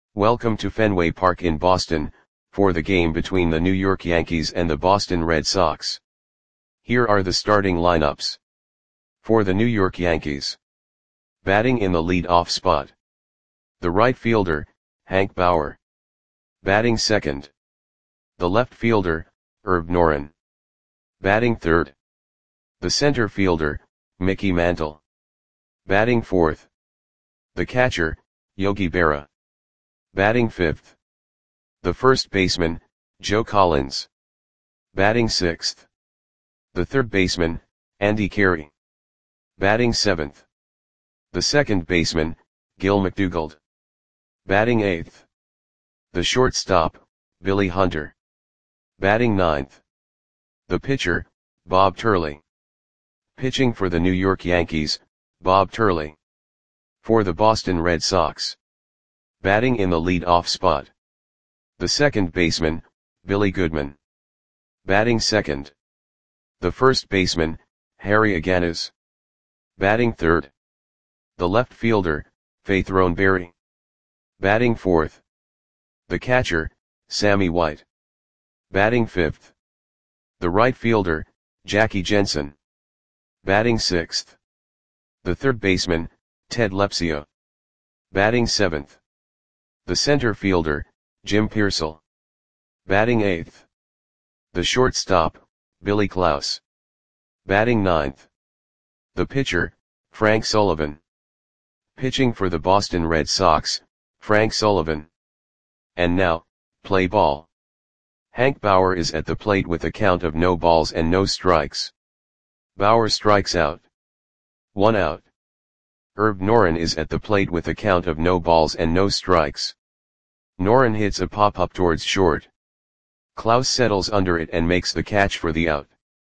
Welcome to Fenway Park in Boston, for the game between the New York Yankees and the Boston Red Sox. Here are the starting lineups. For the New York Yankees. Batting in the lead-off spot. The right fielder, Hank Bauer. Batting second. The left fielder, Herb Noren. Batting third. The center fielder, Mickey Mantle. Batting fourth. The catcher, Yogi Berra. Batting fifth. The first baseman, Joe Collins. Batting sixth. The third baseman, Andy Carey. Batting seventh. The second baseman, Gil McDougald. Batting eighth. The shortstop, Billy Hunter. Batting ninth. The pitcher, Bob Turley. Pitching for the New York Yankees, Bob Turley. For the Boston Red Sox. Batting in the lead-off spot. The second baseman, Billy Goodman. Batting second. The first baseman, Harry Aganes. Batting third. The left fielder, Faith Throneberry. Batting fourth. The catcher, Sammy White. Batting fifth. The right fielder, Jackie Jensen. Batting sixth. The third baseman, Ted Lepsio. Batting seventh. The center fielder, Jim Piersall. Batting eighth. The shortstop, Billy Klaus. Batting ninth. The pitcher, Frank Sullivan. Pitching for the Boston Red Sox, Frank Sullivan. And now, play ball. Hank Bauer is at the plate with a count of no balls and no strikes. Bauer strikes out. 1 out. Herb Noren is at the plate with a count of no balls and no strikes. Noren hits a pop-up towards short. Klaus settles under it and makes the catch for the out.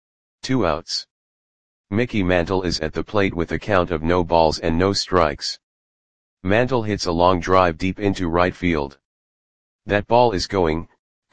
2 outs. Mickey Mantle is at the plate with a count of no balls and no strikes. Mantle hits a long drive deep into right field. That ball is gone.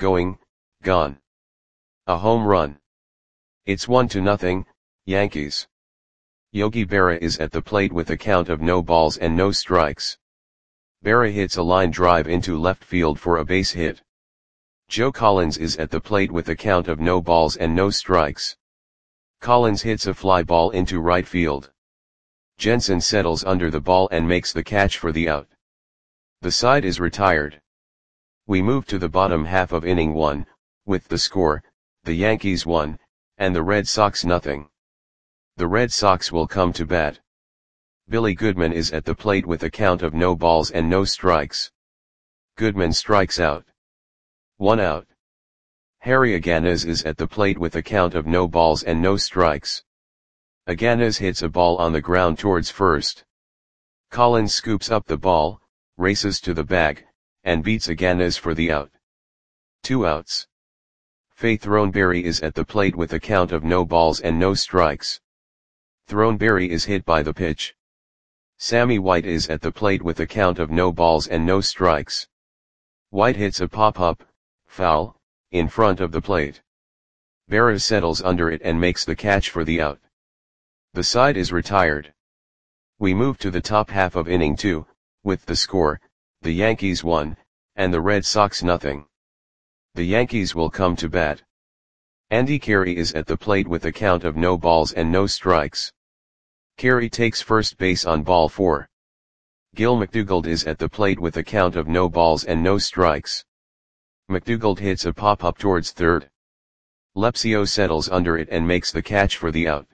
A home run. It's 1-0, Yankees. Yogi Berra is at the plate with a count of no balls and no strikes. Berra hits a line drive into left field for a base hit. Joe Collins is at the plate with a count of no balls and no strikes. Collins hits a fly ball into right field. Jensen settles under the ball and makes the catch for the out. The side is retired. We move to the bottom half of inning 1, with the score, the Yankees 1, and the Red Sox 0. The Red Sox will come to bat. Billy Goodman is at the plate with a count of no balls and no strikes. Goodman strikes out. 1 out. Harry Aganes is at the plate with a count of no balls and no strikes. Aganes hits a ball on the ground towards first. Collins scoops up the ball, races to the bag, and beats Aganes for the out. 2 outs. Faith Throneberry is at the plate with a count of no balls and no strikes. Throneberry is hit by the pitch. Sammy White is at the plate with a count of no balls and no strikes. White hits a pop-up, foul, in front of the plate. Berra settles under it and makes the catch for the out. The side is retired. We move to the top half of inning 2, with the score, the Yankees 1, and the Red Sox 0. The Yankees will come to bat. Andy Carey is at the plate with a count of no balls and no strikes. Carey takes first base on ball 4. Gil McDougald is at the plate with a count of no balls and no strikes. McDougald hits a pop-up towards third. Lepsio settles under it and makes the catch for the out.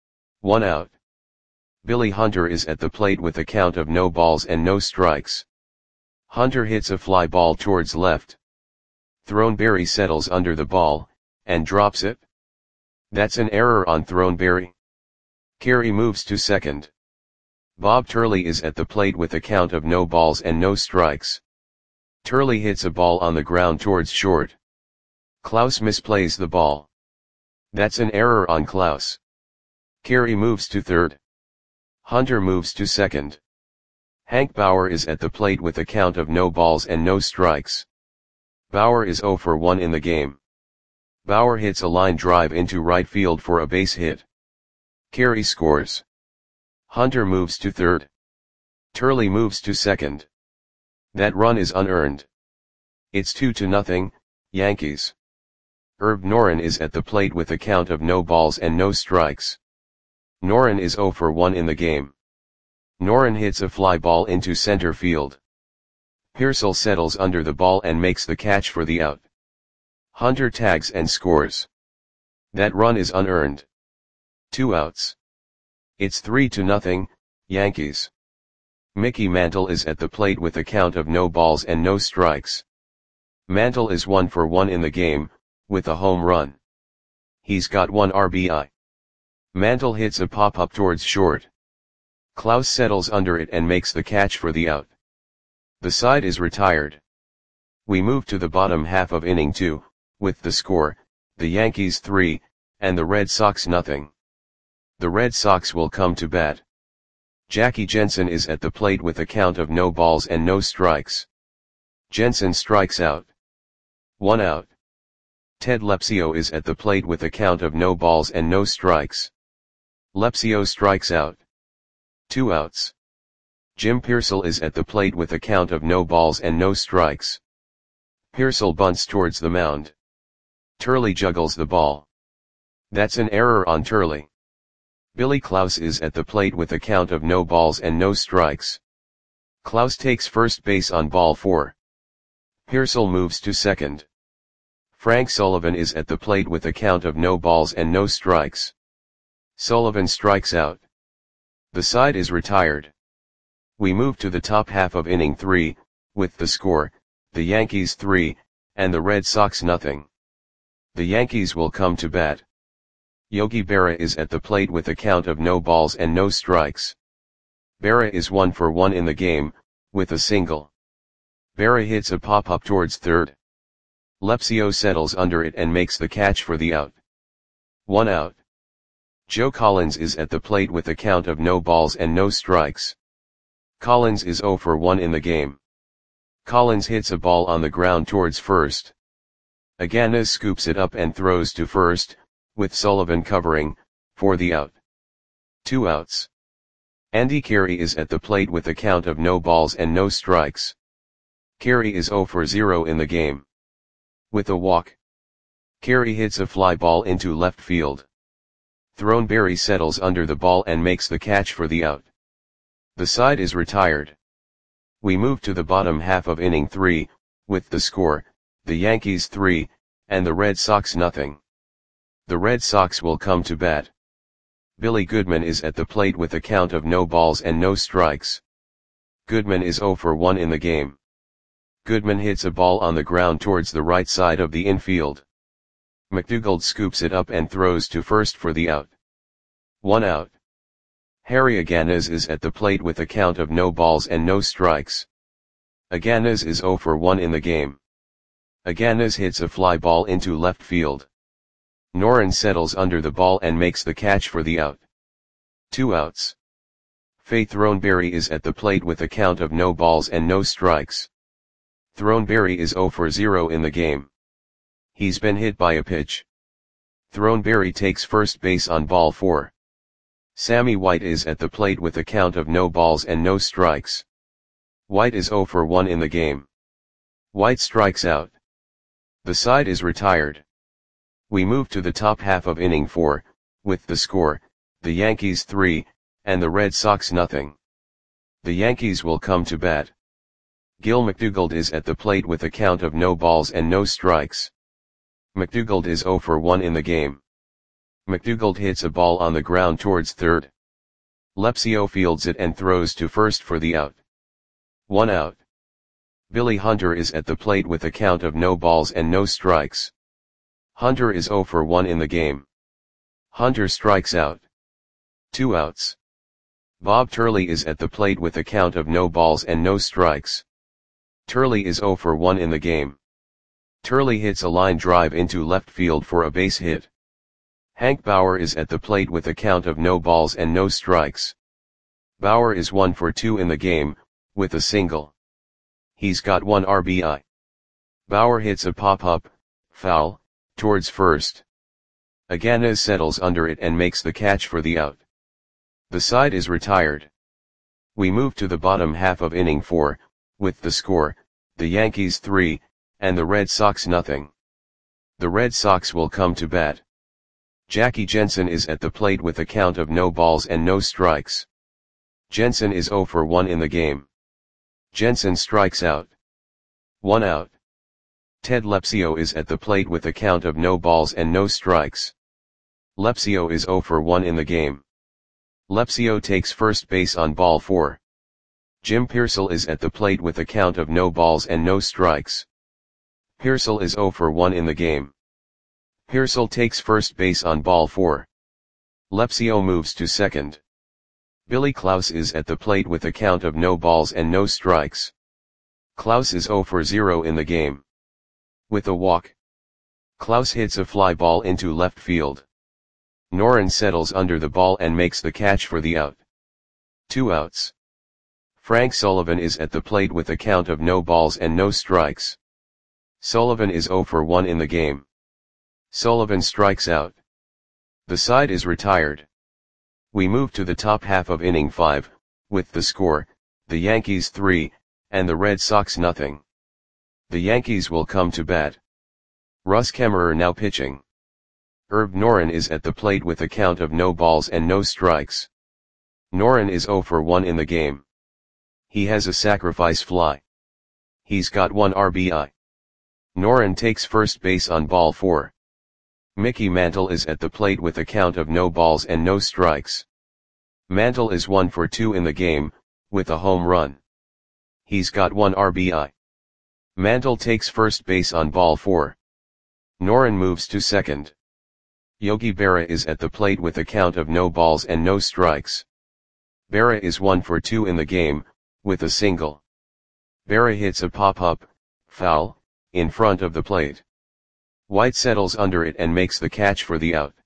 1 out. Billy Hunter is at the plate with a count of no balls and no strikes. Hunter hits a fly ball towards left. Throneberry settles under the ball, and drops it. That's an error on Throneberry. Carey moves to second. Bob Turley is at the plate with a count of no balls and no strikes. Turley hits a ball on the ground towards short. Klaus misplays the ball. That's an error on Klaus. Carey moves to third. Hunter moves to second. Hank Bauer is at the plate with a count of no balls and no strikes. Bauer is 0 for 1 in the game. Bauer hits a line drive into right field for a base hit. Carey scores. Hunter moves to third. Turley moves to second. That run is unearned. It's 2-0, Yankees. Herb Noren is at the plate with a count of no balls and no strikes. Noren is 0 for 1 in the game. Noren hits a fly ball into center field. Pearsall settles under the ball and makes the catch for the out. Hunter tags and scores. That run is unearned. 2 outs. It's 3-0, Yankees. Mickey Mantle is at the plate with a count of no balls and no strikes. Mantle is 1 for 1 in the game, with a home run. He's got 1 RBI. Mantle hits a pop-up towards short. Klaus settles under it and makes the catch for the out. The side is retired. We move to the bottom half of inning 2, with the score, the Yankees 3, and the Red Sox nothing. The Red Sox will come to bat. Jackie Jensen is at the plate with a count of no balls and no strikes. Jensen strikes out. 1 out. Ted Lepsio is at the plate with a count of no balls and no strikes. Lepsio strikes out. 2 outs. Jim Pearsall is at the plate with a count of no balls and no strikes. Pearsall bunts towards the mound. Turley juggles the ball. That's an error on Turley. Billy Klaus is at the plate with a count of no balls and no strikes. Klaus takes first base on ball 4. Pearsall moves to second. Frank Sullivan is at the plate with a count of no balls and no strikes. Sullivan strikes out. The side is retired. We move to the top half of inning 3, with the score, the Yankees 3, and the Red Sox nothing. The Yankees will come to bat. Yogi Berra is at the plate with a count of no balls and no strikes. Berra is 1 for 1 in the game, with a single. Berra hits a pop-up towards third. Lepsio settles under it and makes the catch for the out. 1 out. Joe Collins is at the plate with a count of no balls and no strikes. Collins is 0 for 1 in the game. Collins hits a ball on the ground towards first. Aganes scoops it up and throws to first, with Sullivan covering, for the out. 2 outs. Andy Carey is at the plate with a count of no balls and no strikes. Carey is 0 for 0 in the game. With a walk. Carey hits a fly ball into left field. Throneberry settles under the ball and makes the catch for the out. The side is retired. We move to the bottom half of inning 3, with the score, the Yankees 3, and the Red Sox nothing. The Red Sox will come to bat. Billy Goodman is at the plate with a count of no balls and no strikes. Goodman is 0 for 1 in the game. Goodman hits a ball on the ground towards the right side of the infield. McDougald scoops it up and throws to first for the out. 1 out. Harry Aganes is at the plate with a count of no balls and no strikes. Aganes is 0 for 1 in the game. Aganes hits a fly ball into left field. Noren settles under the ball and makes the catch for the out. 2 outs. Faith Throneberry is at the plate with a count of no balls and no strikes. Throneberry is 0 for 0 in the game. He's been hit by a pitch. Throneberry takes first base on ball 4. Sammy White is at the plate with a count of no balls and no strikes. White is 0 for 1 in the game. White strikes out. The side is retired. We move to the top half of inning 4, with the score, the Yankees 3, and the Red Sox nothing. The Yankees will come to bat. Gil McDougald is at the plate with a count of no balls and no strikes. McDougald is 0 for 1 in the game. McDougald hits a ball on the ground towards third. Lepsio fields it and throws to first for the out. 1 out. Billy Hunter is at the plate with a count of no balls and no strikes. Hunter is 0 for 1 in the game. Hunter strikes out. 2 outs. Bob Turley is at the plate with a count of no balls and no strikes. Turley is 0 for 1 in the game. Turley hits a line drive into left field for a base hit. Hank Bauer is at the plate with a count of no balls and no strikes. Bauer is 1 for 2 in the game, with a single. He's got 1 RBI. Bauer hits a pop-up, foul, towards first. Aganes settles under it and makes the catch for the out. The side is retired. We move to the bottom half of inning 4, with the score, the Yankees 3, and the Red Sox nothing. The Red Sox will come to bat. Jackie Jensen is at the plate with a count of no balls and no strikes. Jensen is 0 for 1 in the game. Jensen strikes out. 1 out. Ted Lepsio is at the plate with a count of no balls and no strikes. Lepsio is 0 for 1 in the game. Lepsio takes first base on ball 4. Jim Piersall is at the plate with a count of no balls and no strikes. Piersall is 0 for 1 in the game. Piersall takes first base on ball 4. Lepsio moves to second. Billy Klaus is at the plate with a count of no balls and no strikes. Klaus is 0 for 0 in the game. With a walk, Klaus hits a fly ball into left field. Noren settles under the ball and makes the catch for the out. 2 outs. Frank Sullivan is at the plate with a count of no balls and no strikes. Sullivan is 0 for 1 in the game. Sullivan strikes out. The side is retired. We move to the top half of inning 5, with the score, the Yankees 3, and the Red Sox nothing. The Yankees will come to bat. Russ Kemmerer now pitching. Herb Noren is at the plate with a count of no balls and no strikes. Noren is 0 for 1 in the game. He has a sacrifice fly. He's got 1 RBI. Noren takes first base on ball 4. Mickey Mantle is at the plate with a count of no balls and no strikes. Mantle is 1 for 2 in the game, with a home run. He's got 1 RBI. Mantle takes first base on ball 4. Noren moves to second. Yogi Berra is at the plate with a count of no balls and no strikes. Berra is 1 for 2 in the game, with a single. Berra hits a pop-up, foul, in front of the plate. White settles under it and makes the catch for the out.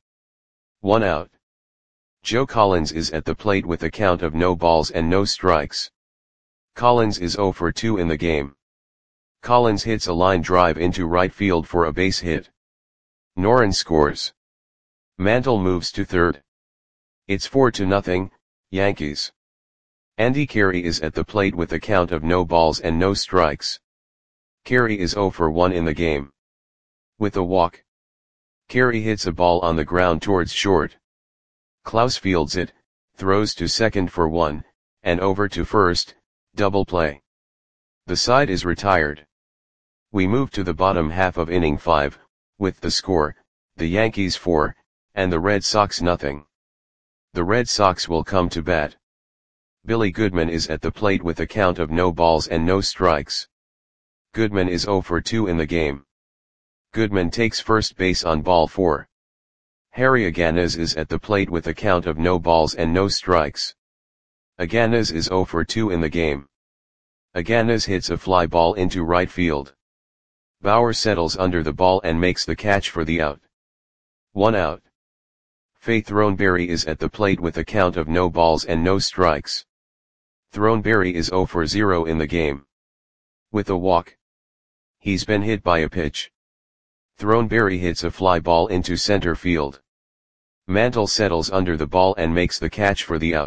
1 out. Joe Collins is at the plate with a count of no balls and no strikes. Collins is 0 for 2 in the game. Collins hits a line drive into right field for a base hit. Noren scores. Mantle moves to third. It's 4-0, Yankees. Andy Carey is at the plate with a count of no balls and no strikes. Carey is 0 for 1 in the game. With a walk, Carey hits a ball on the ground towards short. Klaus fields it, throws to second for 1, and over to first, double play. The side is retired. We move to the bottom half of inning 5, with the score, the Yankees 4, and the Red Sox nothing. The Red Sox will come to bat. Billy Goodman is at the plate with a count of no balls and no strikes. Goodman is 0 for 2 in the game. Goodman takes first base on ball 4. Harry Aganez is at the plate with a count of no balls and no strikes. Aganez is 0 for 2 in the game. Aganez hits a fly ball into right field. Bauer settles under the ball and makes the catch for the out. 1 out. Faye Throneberry is at the plate with a count of no balls and no strikes. Throneberry is 0 for 0 in the game. With a walk, he's been hit by a pitch. Throneberry hits a fly ball into center field. Mantle settles under the ball and makes the catch for the out.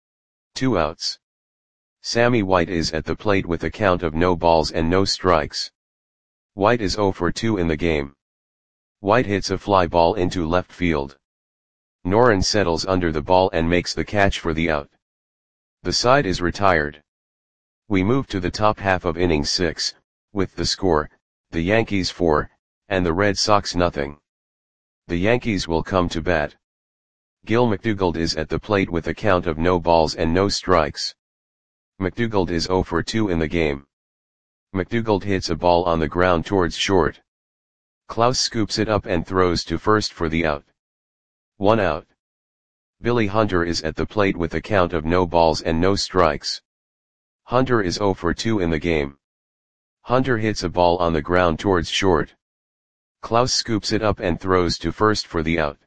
2 outs. Sammy White is at the plate with a count of no balls and no strikes. White is 0 for 2 in the game. White hits a fly ball into left field. Noren settles under the ball and makes the catch for the out. The side is retired. We move to the top half of inning 6, with the score, the Yankees 4, and the Red Sox nothing. The Yankees will come to bat. Gil McDougald is at the plate with a count of no balls and no strikes. McDougald is 0 for 2 in the game. McDougald hits a ball on the ground towards short. Klaus scoops it up and throws to first for the out. 1 out. Billy Hunter is at the plate with a count of no balls and no strikes. Hunter is 0 for 2 in the game. Hunter hits a ball on the ground towards short. Klaus scoops it up and throws to first for the out.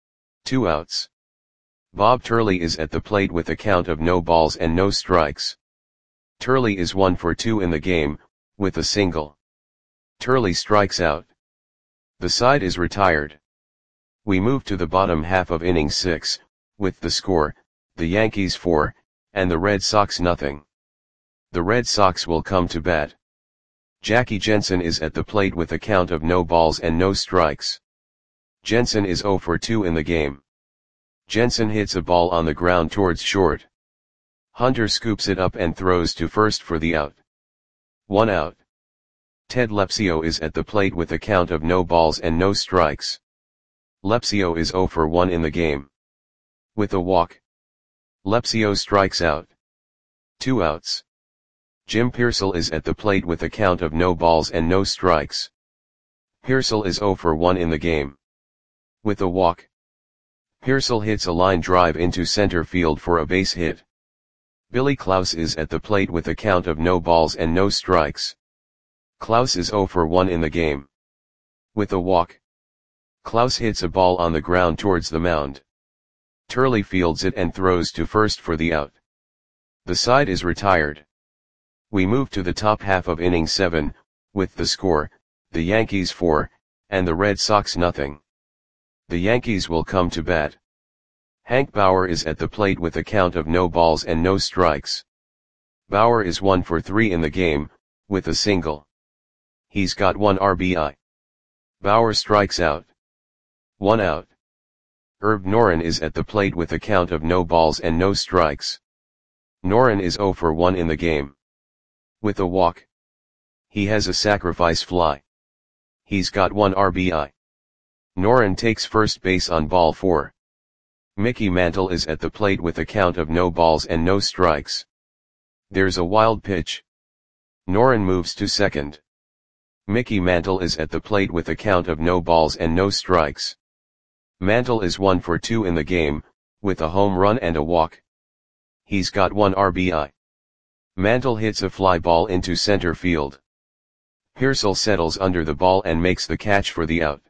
2 outs. Bob Turley is at the plate with a count of no balls and no strikes. Turley is 1 for 2 in the game, with a single. Turley strikes out. The side is retired. We move to the bottom half of inning 6, with the score, the Yankees 4, and the Red Sox nothing. The Red Sox will come to bat. Jackie Jensen is at the plate with a count of no balls and no strikes. Jensen is 0 for 2 in the game. Jensen hits a ball on the ground towards short. Hunter scoops it up and throws to first for the out. 1 out. Ted Lepsio is at the plate with a count of no balls and no strikes. Lepsio is 0 for 1 in the game. With a walk, Lepsio strikes out. 2 outs. Jim Pearsall is at the plate with a count of no balls and no strikes. Pearsall is 0 for 1 in the game. With a walk, Pearsall hits a line drive into center field for a base hit. Billy Klaus is at the plate with a count of no balls and no strikes. Klaus is 0 for 1 in the game. With a walk, Klaus hits a ball on the ground towards the mound. Turley fields it and throws to first for the out. The side is retired. We move to the top half of inning 7, with the score, the Yankees 4, and the Red Sox nothing. The Yankees will come to bat. Hank Bauer is at the plate with a count of no balls and no strikes. Bauer is 1 for 3 in the game, with a single. He's got 1 RBI. Bauer strikes out. 1 out. Herb Noren is at the plate with a count of no balls and no strikes. Noren is 0 for 1 in the game. With a walk, he has a sacrifice fly. He's got 1 RBI. Noren takes first base on ball 4. Mickey Mantle is at the plate with a count of no balls and no strikes. There's a wild pitch. Noren moves to second. Mickey Mantle is at the plate with a count of no balls and no strikes. Mantle is 1 for 2 in the game, with a home run and a walk. He's got 1 RBI. Mantle hits a fly ball into center field. Pearsall settles under the ball and makes the catch for the out.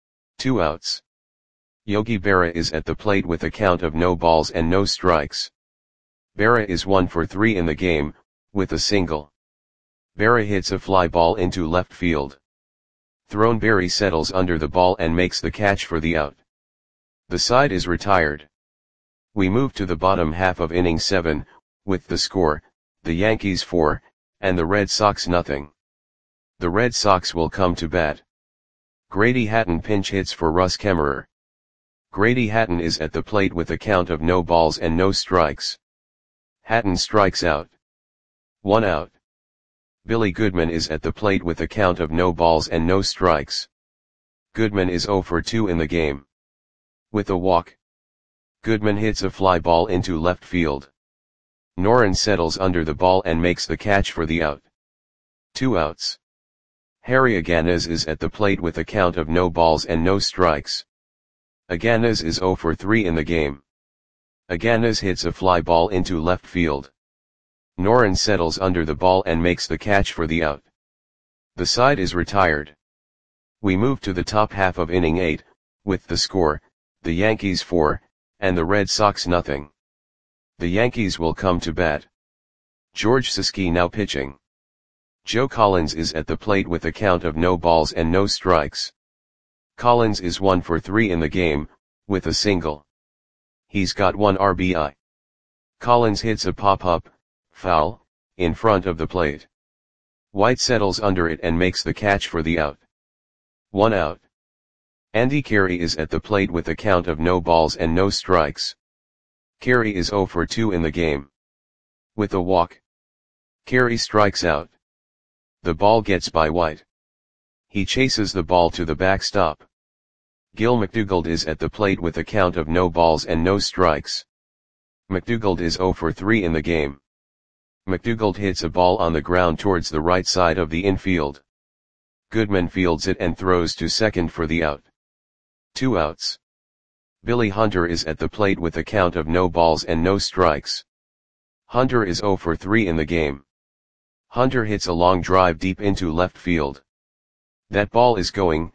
2 outs. Yogi Berra is at the plate with a count of no balls and no strikes. Berra is 1 for 3 in the game, with a single. Berra hits a fly ball into left field. Throneberry settles under the ball and makes the catch for the out. The side is retired. We move to the bottom half of inning 7, with the score, the Yankees 4, and the Red Sox nothing. The Red Sox will come to bat. Grady Hatton pinch hits for Russ Kemmerer. Grady Hatton is at the plate with a count of no balls and no strikes. Hatton strikes out. 1 out. Billy Goodman is at the plate with a count of no balls and no strikes. Goodman is 0 for 2 in the game. With a walk, Goodman hits a fly ball into left field. Noren settles under the ball and makes the catch for the out. 2 outs. Harry Aganez is at the plate with a count of no balls and no strikes. Aganez is 0 for 3 in the game. Aganez hits a fly ball into left field. Noren settles under the ball and makes the catch for the out. The side is retired. We move to the top half of inning 8, with the score, the Yankees 4, and the Red Sox nothing. The Yankees will come to bat. George Siskey now pitching. Joe Collins is at the plate with a count of no balls and no strikes. Collins is 1 for 3 in the game, with a single. He's got 1 RBI. Collins hits a pop-up, foul, in front of the plate. White settles under it and makes the catch for the out. 1 out. Andy Carey is at the plate with a count of no balls and no strikes. Carey is 0 for 2 in the game. With a walk, Carey strikes out. The ball gets by White. He chases the ball to the backstop. Gil McDougald is at the plate with a count of no balls and no strikes. McDougald is 0 for 3 in the game. McDougald hits a ball on the ground towards the right side of the infield. Goodman fields it and throws to second for the out. 2 outs. Billy Hunter is at the plate with a count of no balls and no strikes. Hunter is 0 for 3 in the game. Hunter hits a long drive deep into left field. That ball is gone.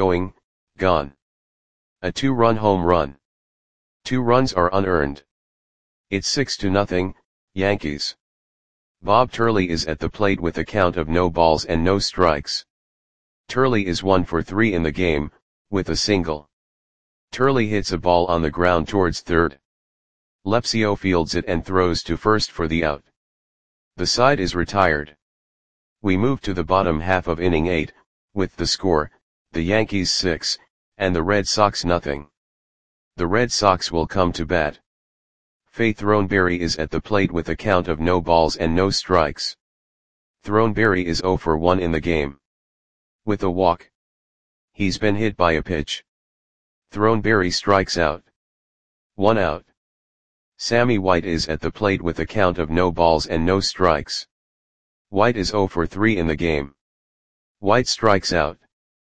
A 2-run home run. 2 runs are unearned. It's 6-0, Yankees. Bob Turley is at the plate with a count of no balls and no strikes. Turley is 1 for 3 in the game, with a single. Turley hits a ball on the ground towards third. Lepsio fields it and throws to first for the out. The side is retired. We move to the bottom half of inning 8, with the score, the Yankees 6, and the Red Sox nothing. The Red Sox will come to bat. Faith Throneberry is at the plate with a count of no balls and no strikes. Throneberry is 0 for 1 in the game. With a walk. He's been hit by a pitch. Throneberry strikes out. 1 out. Sammy White is at the plate with a count of no balls and no strikes. White is 0 for 3 in the game. White strikes out.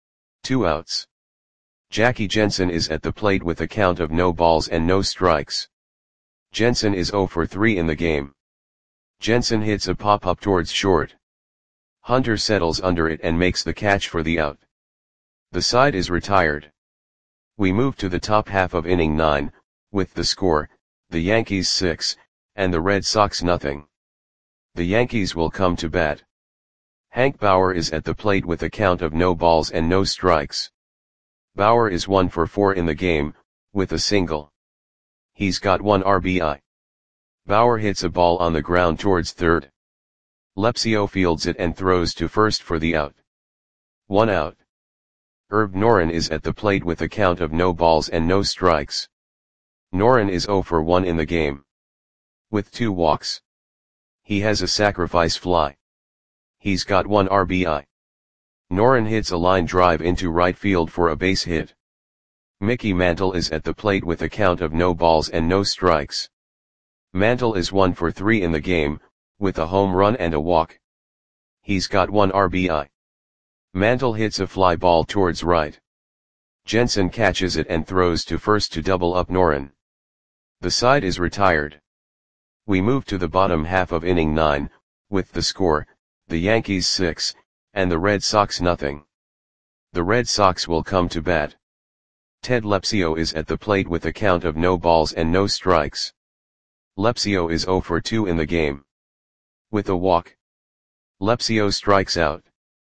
2 outs. Jackie Jensen is at the plate with a count of no balls and no strikes. Jensen is 0 for 3 in the game. Jensen hits a pop-up towards short. Hunter settles under it and makes the catch for the out. The side is retired. We move to the top half of inning 9, with the score, the Yankees 6, and the Red Sox nothing. The Yankees will come to bat. Hank Bauer is at the plate with a count of no balls and no strikes. Bauer is 1 for 4 in the game, with a single. He's got 1 RBI. Bauer hits a ball on the ground towards third. Lepsio fields it and throws to first for the out. 1 out. Herb Noren is at the plate with a count of no balls and no strikes. Noren is 0 for 1 in the game. With 2 walks. He has a sacrifice fly. He's got 1 RBI. Noren hits a line drive into right field for a base hit. Mickey Mantle is at the plate with a count of no balls and no strikes. Mantle is 1 for 3 in the game, with a home run and a walk. He's got 1 RBI. Mantle hits a fly ball towards right. Jensen catches it and throws to first to double up Noren. The side is retired. We move to the bottom half of inning 9, with the score, the Yankees 6, and the Red Sox nothing. The Red Sox will come to bat. Ted Lepsio is at the plate with a count of no balls and no strikes. Lepsio is 0 for 2 in the game. With a walk. Lepsio strikes out.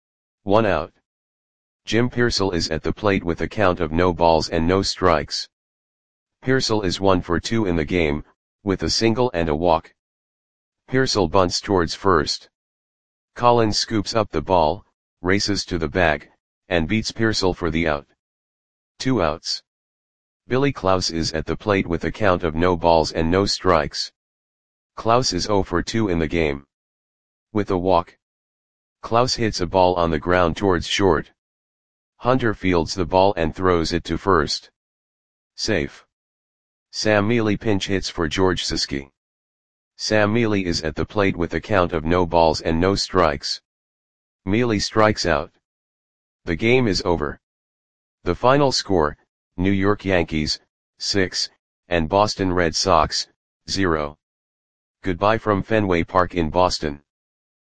1 out. Jim Piersall is at the plate with a count of no balls and no strikes. Piersall is 1 for 2 in the game, with a single and a walk. Piersall bunts towards first. Collins scoops up the ball, races to the bag, and beats Piersall for the out. 2 outs. Billy Klaus is at the plate with a count of no balls and no strikes. Klaus is 0 for 2 in the game. With a walk. Klaus hits a ball on the ground towards short. Hunter fields the ball and throws it to first. Safe. Sam Mealy pinch hits for George Siski. Sam Mealy is at the plate with a count of no balls and no strikes. Mealy strikes out. The game is over. The final score, New York Yankees, 6, and Boston Red Sox, 0. Goodbye from Fenway Park in Boston.